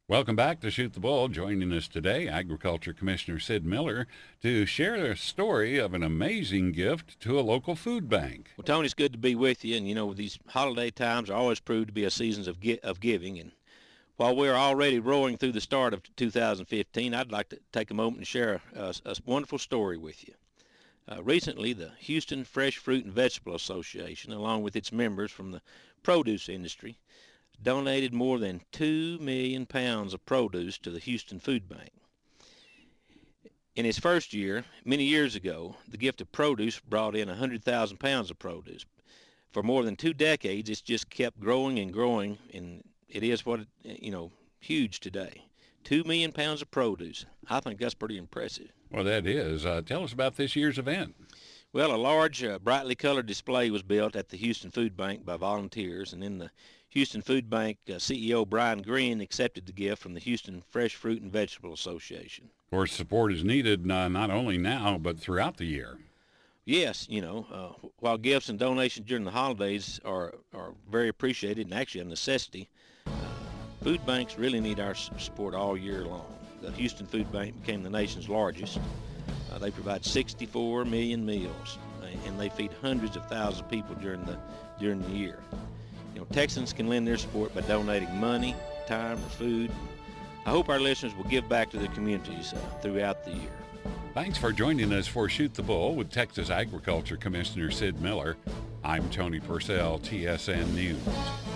Welcome back to Shoot the Bull. Joining us today, Agriculture Commissioner Sid Miller, to share a story of an amazing gift to a local food bank. Well, Tony, it's good to be with you. And, these holiday times are always proved to be a season of giving. And while we're already roaring through the start of 2015, I'd like to take a moment and share a wonderful story with you. Recently, the Houston Fresh Fruit and Vegetable Association, along with its members from the produce industry, donated more than 2 million pounds of produce to the Houston Food Bank. In its first year, many years ago, the gift of produce brought in 100,000 pounds of produce. For more than 2 decades, it's just kept growing and growing, and it is huge today. 2 million pounds of produce. I think that's pretty impressive. Well, that is. Tell us about this year's event. Well, a large, brightly colored display was built at the Houston Food Bank by volunteers, and then the Houston Food Bank CEO Brian Green accepted the gift from the Houston Fresh Fruit and Vegetable Association. Of course, support is needed not only now, but throughout the year. Yes, while gifts and donations during the holidays are very appreciated and actually a necessity, food banks really need our support all year long. The Houston Food Bank became the nation's largest. They provide 64 million meals, and they feed hundreds of thousands of people during the year. Texans can lend their support by donating money, time, or food. I hope our listeners will give back to their communities throughout the year. Thanks for joining us for Shoot the Bull with Texas Agriculture Commissioner Sid Miller. I'm Tony Purcell, TSN News.